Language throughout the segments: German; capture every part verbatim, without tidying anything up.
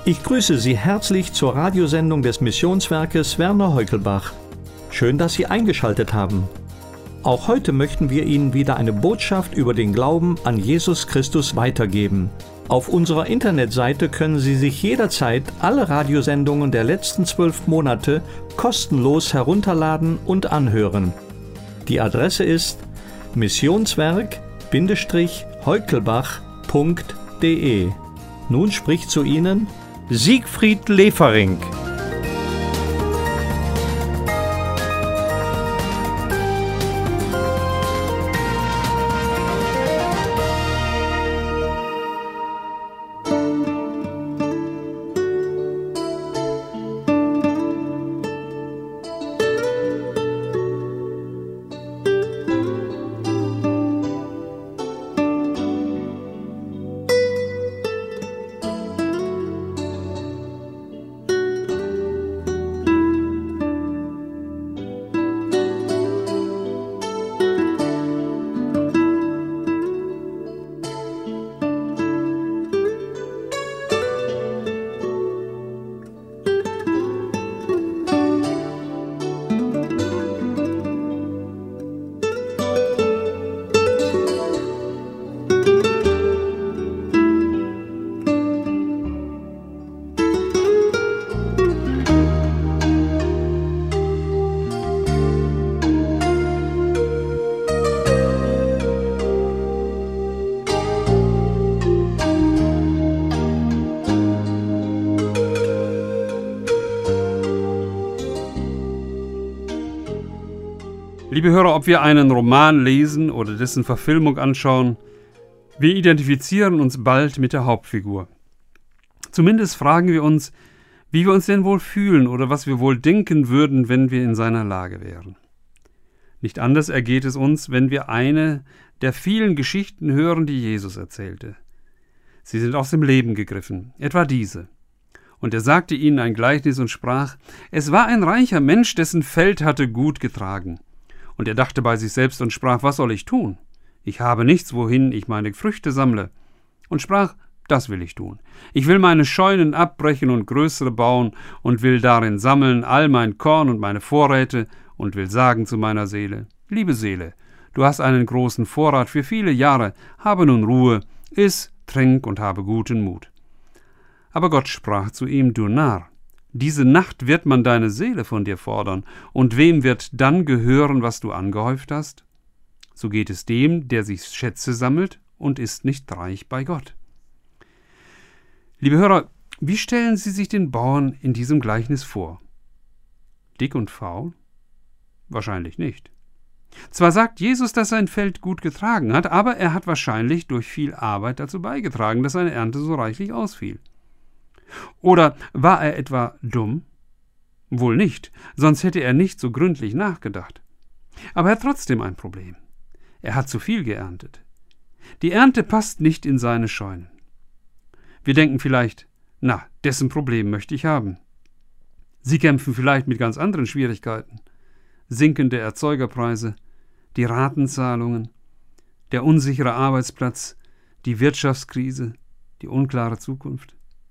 Ich grüße Sie herzlich zur Radiosendung des Missionswerkes Werner Heukelbach. Schön, dass Sie eingeschaltet haben. Auch heute möchten wir Ihnen wieder eine Botschaft über den Glauben an Jesus Christus weitergeben. Auf unserer Internetseite können Sie sich jederzeit alle Radiosendungen der letzten zwölf Monate kostenlos herunterladen und anhören. Die Adresse ist missionswerk-heukelbach punkt de. Nun spricht zu Ihnen Siegfried Lefering. Liebe Hörer, ob wir einen Roman lesen oder dessen Verfilmung anschauen, wir identifizieren uns bald mit der Hauptfigur. Zumindest fragen wir uns, wie wir uns denn wohl fühlen oder was wir wohl denken würden, wenn wir in seiner Lage wären. Nicht anders ergeht es uns, wenn wir eine der vielen Geschichten hören, die Jesus erzählte. Sie sind aus dem Leben gegriffen, etwa diese. Und er sagte ihnen ein Gleichnis und sprach: Es war ein reicher Mensch, dessen Feld hatte gut getragen. Und er dachte bei sich selbst und sprach: Was soll ich tun? Ich habe nichts, wohin ich meine Früchte sammle. Und sprach: Das will ich tun. Ich will meine Scheunen abbrechen und größere bauen und will darin sammeln all mein Korn und meine Vorräte und will sagen zu meiner Seele: Liebe Seele, du hast einen großen Vorrat für viele Jahre, habe nun Ruhe, iss, trink und habe guten Mut. Aber Gott sprach zu ihm: Du Narr, diese Nacht wird man deine Seele von dir fordern, und wem wird dann gehören, was du angehäuft hast? So geht es dem, der sich Schätze sammelt und ist nicht reich bei Gott. Liebe Hörer, wie stellen Sie sich den Bauern in diesem Gleichnis vor? Dick und faul? Wahrscheinlich nicht. Zwar sagt Jesus, dass sein Feld gut getragen hat, aber er hat wahrscheinlich durch viel Arbeit dazu beigetragen, dass seine Ernte so reichlich ausfiel. Oder war er etwa dumm? Wohl nicht, sonst hätte er nicht so gründlich nachgedacht. Aber er hat trotzdem ein Problem. Er hat zu viel geerntet. Die Ernte passt nicht in seine Scheunen. Wir denken vielleicht: Na, dessen Problem möchte ich haben. Sie kämpfen vielleicht mit ganz anderen Schwierigkeiten. Sinkende Erzeugerpreise, die Ratenzahlungen, der unsichere Arbeitsplatz, die Wirtschaftskrise, die unklare Zukunft.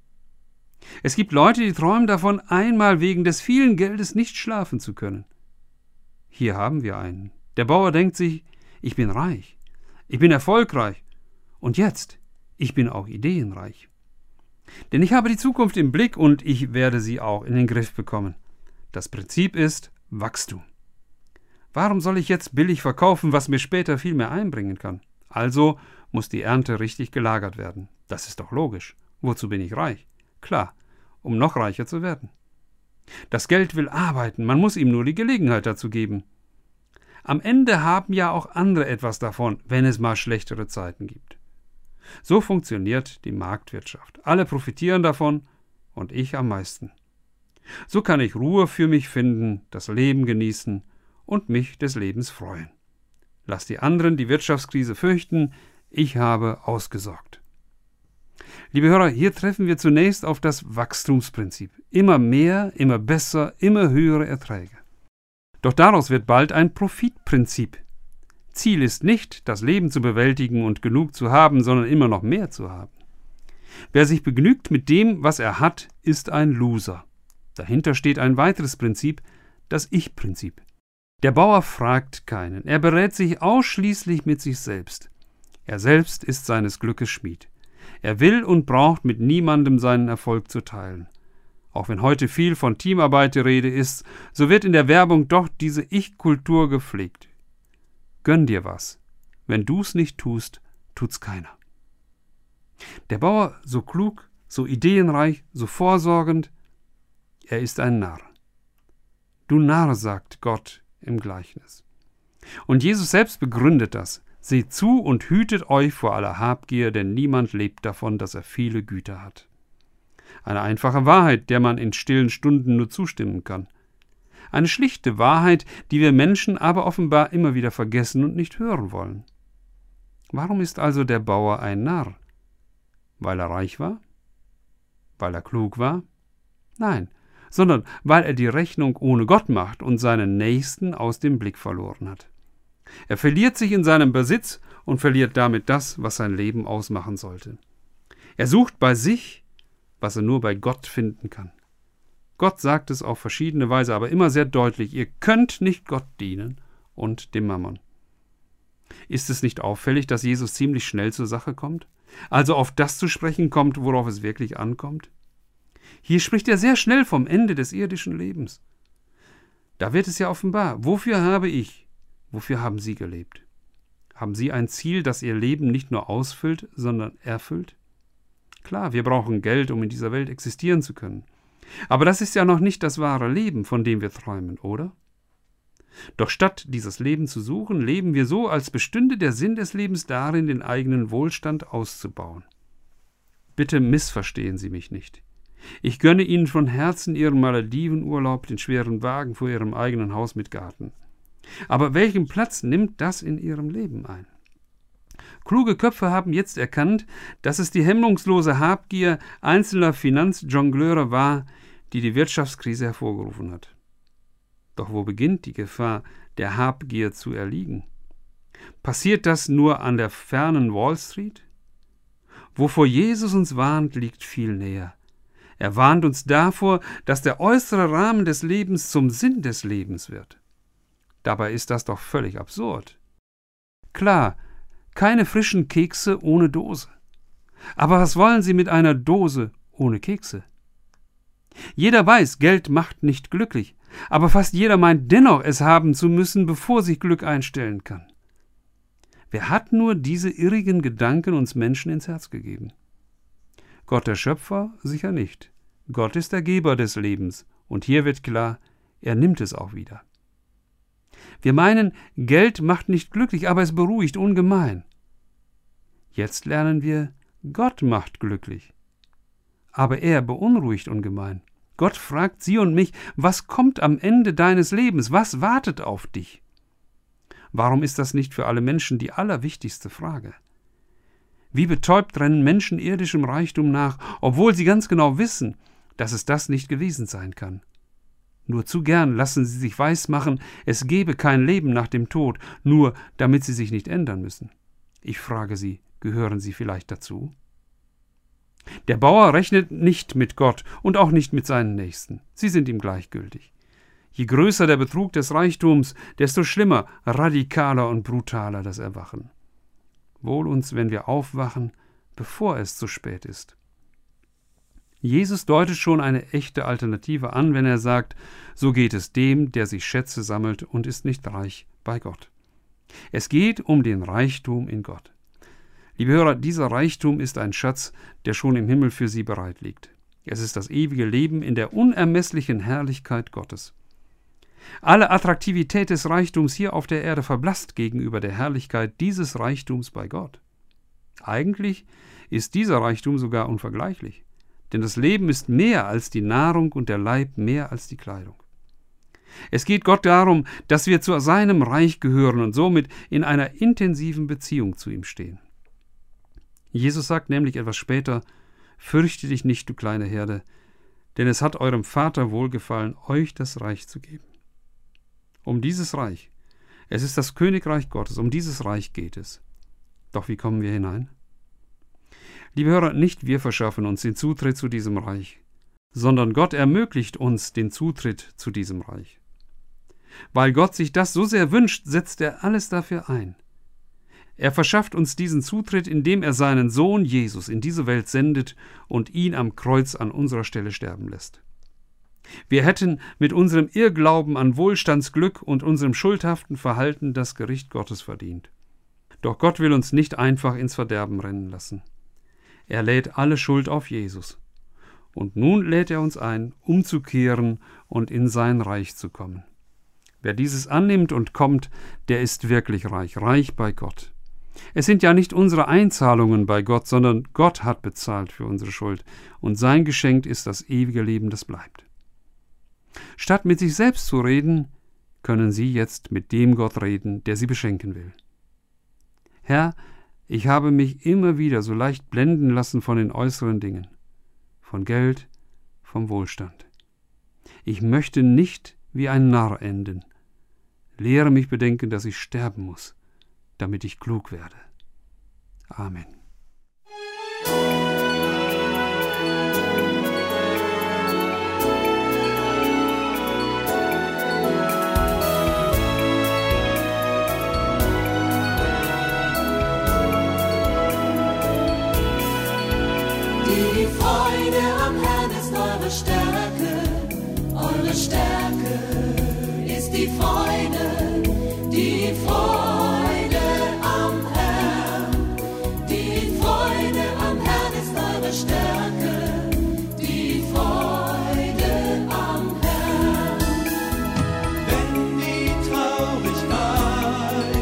Es gibt Leute, die träumen davon, einmal wegen des vielen Geldes nicht schlafen zu können. Hier haben wir einen. Der Bauer denkt sich: Ich bin reich, ich bin erfolgreich und jetzt, ich bin auch ideenreich. Denn ich habe die Zukunft im Blick und ich werde sie auch in den Griff bekommen. Das Prinzip ist Wachstum. Warum soll ich jetzt billig verkaufen, was mir später viel mehr einbringen kann? Also muss die Ernte richtig gelagert werden. Das ist doch logisch. Wozu bin ich reich? Klar, um noch reicher zu werden. Das Geld will arbeiten, man muss ihm nur die Gelegenheit dazu geben. Am Ende haben ja auch andere etwas davon, wenn es mal schlechtere Zeiten gibt. So funktioniert die Marktwirtschaft. Alle profitieren davon und ich am meisten. So kann ich Ruhe für mich finden, das Leben genießen und mich des Lebens freuen. Lass die anderen die Wirtschaftskrise fürchten, ich habe ausgesorgt. Liebe Hörer, hier treffen wir zunächst auf das Wachstumsprinzip. Immer mehr, immer besser, immer höhere Erträge. Doch daraus wird bald ein Profitprinzip. Ziel ist nicht, das Leben zu bewältigen und genug zu haben, sondern immer noch mehr zu haben. Wer sich begnügt mit dem, was er hat, ist ein Loser. Dahinter steht ein weiteres Prinzip, das Ich-Prinzip. Der Bauer fragt keinen, er berät sich ausschließlich mit sich selbst. Er selbst ist seines Glückes Schmied. Er will und braucht mit niemandem seinen Erfolg zu teilen. Auch wenn heute viel von Teamarbeit die Rede ist, so wird in der Werbung doch diese Ich-Kultur gepflegt. Gönn dir was. Wenn du's nicht tust, tut's keiner. Der Bauer, so klug, so ideenreich, so vorsorgend, er ist ein Narr. Du Narr, sagt Gott im Gleichnis. Und Jesus selbst begründet das. Seht zu und hütet euch vor aller Habgier, denn niemand lebt davon, dass er viele Güter hat. Eine einfache Wahrheit, der man in stillen Stunden nur zustimmen kann. Eine schlichte Wahrheit, die wir Menschen aber offenbar immer wieder vergessen und nicht hören wollen. Warum ist also der Bauer ein Narr? Weil er reich war? Weil er klug war? Nein, sondern weil er die Rechnung ohne Gott macht und seinen Nächsten aus dem Blick verloren hat. Er verliert sich in seinem Besitz und verliert damit das, was sein Leben ausmachen sollte. Er sucht bei sich, was er nur bei Gott finden kann. Gott sagt es auf verschiedene Weise, aber immer sehr deutlich, ihr könnt nicht Gott dienen und dem Mammon. Ist es nicht auffällig, dass Jesus ziemlich schnell zur Sache kommt? Also auf das zu sprechen kommt, worauf es wirklich ankommt? Hier spricht er sehr schnell vom Ende des irdischen Lebens. Da wird es ja offenbar, wofür habe ich, wofür haben Sie gelebt? Haben Sie ein Ziel, das Ihr Leben nicht nur ausfüllt, sondern erfüllt? Klar, wir brauchen Geld, um in dieser Welt existieren zu können. Aber das ist ja noch nicht das wahre Leben, von dem wir träumen, oder? Doch statt dieses Leben zu suchen, leben wir so, als bestünde der Sinn des Lebens darin, den eigenen Wohlstand auszubauen. Bitte missverstehen Sie mich nicht. Ich gönne Ihnen von Herzen Ihren Maledivenurlaub, den schweren Wagen vor Ihrem eigenen Haus mit Garten. Aber welchen Platz nimmt das in Ihrem Leben ein? Kluge Köpfe haben jetzt erkannt, dass es die hemmungslose Habgier einzelner Finanzjongleure war, die die Wirtschaftskrise hervorgerufen hat. Doch wo beginnt die Gefahr, der Habgier zu erliegen? Passiert das nur an der fernen Wall Street? Wovor Jesus uns warnt, liegt viel näher. Er warnt uns davor, dass der äußere Rahmen des Lebens zum Sinn des Lebens wird. Dabei ist das doch völlig absurd. Klar, keine frischen Kekse ohne Dose. Aber was wollen Sie mit einer Dose ohne Kekse? Jeder weiß, Geld macht nicht glücklich, aber fast jeder meint dennoch, es haben zu müssen, bevor sich Glück einstellen kann. Wer hat nur diese irrigen Gedanken uns Menschen ins Herz gegeben? Gott der Schöpfer sicher nicht. Gott ist der Geber des Lebens, und hier wird klar, er nimmt es auch wieder. Wir meinen, Geld macht nicht glücklich, aber es beruhigt ungemein. Jetzt lernen wir, Gott macht glücklich. Aber er beunruhigt ungemein. Gott fragt Sie und mich, was kommt am Ende deines Lebens? Was wartet auf dich? Warum ist das nicht für alle Menschen die allerwichtigste Frage? Wie betäubt rennen Menschen irdischem Reichtum nach, obwohl sie ganz genau wissen, dass es das nicht gewesen sein kann. Nur zu gern lassen sie sich weismachen, es gebe kein Leben nach dem Tod, nur damit sie sich nicht ändern müssen. Ich frage Sie, gehören Sie vielleicht dazu? Der Bauer rechnet nicht mit Gott und auch nicht mit seinen Nächsten. Sie sind ihm gleichgültig. Je größer der Betrug des Reichtums, desto schlimmer, radikaler und brutaler das Erwachen. Wohl uns, wenn wir aufwachen, bevor es zu spät ist. Jesus deutet schon eine echte Alternative an, wenn er sagt, so geht es dem, der sich Schätze sammelt und ist nicht reich bei Gott. Es geht um den Reichtum in Gott. Liebe Hörer, dieser Reichtum ist ein Schatz, der schon im Himmel für Sie bereit liegt. Es ist das ewige Leben in der unermesslichen Herrlichkeit Gottes. Alle Attraktivität des Reichtums hier auf der Erde verblasst gegenüber der Herrlichkeit dieses Reichtums bei Gott. Eigentlich ist dieser Reichtum sogar unvergleichlich, denn das Leben ist mehr als die Nahrung und der Leib mehr als die Kleidung. Es geht Gott darum, dass wir zu seinem Reich gehören und somit in einer intensiven Beziehung zu ihm stehen. Jesus sagt nämlich etwas später, fürchte dich nicht, du kleine Herde, denn es hat eurem Vater wohlgefallen, euch das Reich zu geben. Um dieses Reich, es ist das Königreich Gottes, um dieses Reich geht es. Doch wie kommen wir hinein? Liebe Hörer, nicht wir verschaffen uns den Zutritt zu diesem Reich, sondern Gott ermöglicht uns den Zutritt zu diesem Reich. Weil Gott sich das so sehr wünscht, setzt er alles dafür ein. Er verschafft uns diesen Zutritt, indem er seinen Sohn Jesus in diese Welt sendet und ihn am Kreuz an unserer Stelle sterben lässt. Wir hätten mit unserem Irrglauben an Wohlstandsglück und unserem schuldhaften Verhalten das Gericht Gottes verdient. Doch Gott will uns nicht einfach ins Verderben rennen lassen. Er lädt alle Schuld auf Jesus. Und nun lädt er uns ein, umzukehren und in sein Reich zu kommen. Wer dieses annimmt und kommt, der ist wirklich reich, reich bei Gott. Es sind ja nicht unsere Einzahlungen bei Gott, sondern Gott hat bezahlt für unsere Schuld, und sein Geschenk ist das ewige Leben, das bleibt. Statt mit sich selbst zu reden, können Sie jetzt mit dem Gott reden, der Sie beschenken will. Herr, ich habe mich immer wieder so leicht blenden lassen von den äußeren Dingen, von Geld, vom Wohlstand. Ich möchte nicht wie ein Narr enden. Lehre mich bedenken, dass ich sterben muss, damit ich klug werde. Amen. Die Freude am Herrn ist eure Stärke, eure Stärke ist die Freude, die Freude am Herrn. Die Freude am Herrn ist eure Stärke, die Freude am Herrn. Wenn die Traurigkeit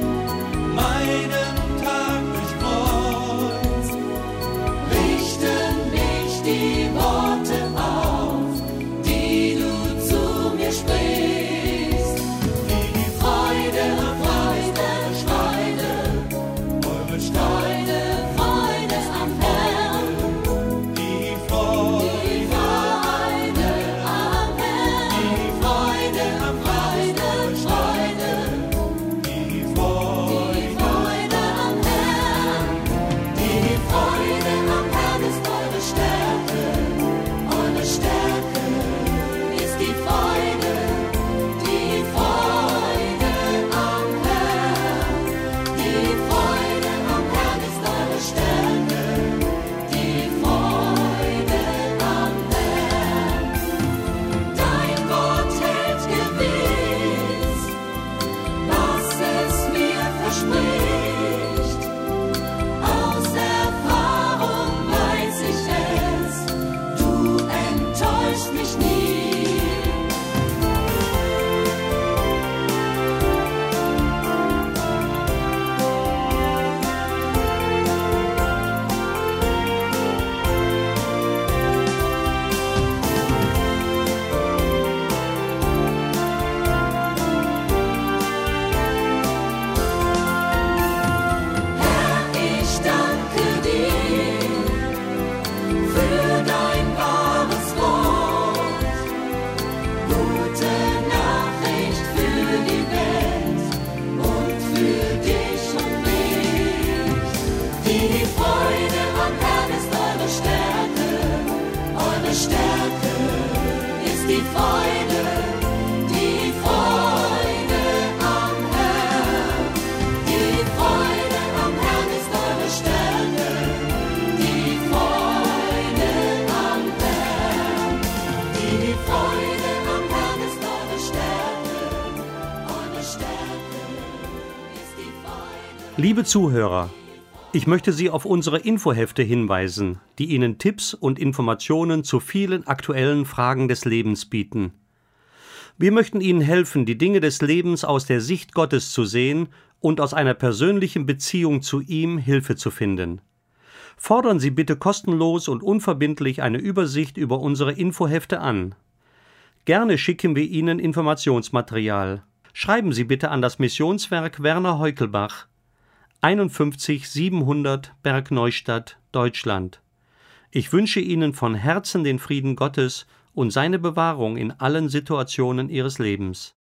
meinen Tag durchkreuzt, Richten mich die Worte auf, die du zu mir sprichst. Die Freude, Freude, Freude, eure Freude, Freude am Herrn. die Freude, Die Freude am Herrn. Die Freude, Freude, Freude, die die Freude, Freude am Herrn. Die Freude am Herrn ist eure Stärke, eure Stärke ist die Freude, die Freude am Herrn. Die Freude am Herrn ist eure Stärke, die Freude am Herrn. Dein Wort hält gewiss, was es mir verspricht. Aus Erfahrung weiß ich es, du enttäuschst mich nie. Herr, ich danke dir für dein wahres Wort. Gute Nachricht für die Welt und für dich und mich. Die Freude am Herrn ist eure Stärke, eure Stärke ist die Freude, die Freude am Herrn. Die Freude am Herrn ist eure Stärke, die Freude am Herrn. Die Freude am Herrn ist eure Stärke, eure Stärke ist die Freude. Liebe Zuhörer, ich möchte Sie auf unsere Infohefte hinweisen, die Ihnen Tipps und Informationen zu vielen aktuellen Fragen des Lebens bieten. Wir möchten Ihnen helfen, die Dinge des Lebens aus der Sicht Gottes zu sehen und aus einer persönlichen Beziehung zu ihm Hilfe zu finden. Fordern Sie bitte kostenlos und unverbindlich eine Übersicht über unsere Infohefte an. Gerne schicken wir Ihnen Informationsmaterial. Schreiben Sie bitte an das Missionswerk Werner Heukelbach, einundfünfzig siebenhundert Bergneustadt, Deutschland. Ich wünsche Ihnen von Herzen den Frieden Gottes und seine Bewahrung in allen Situationen Ihres Lebens.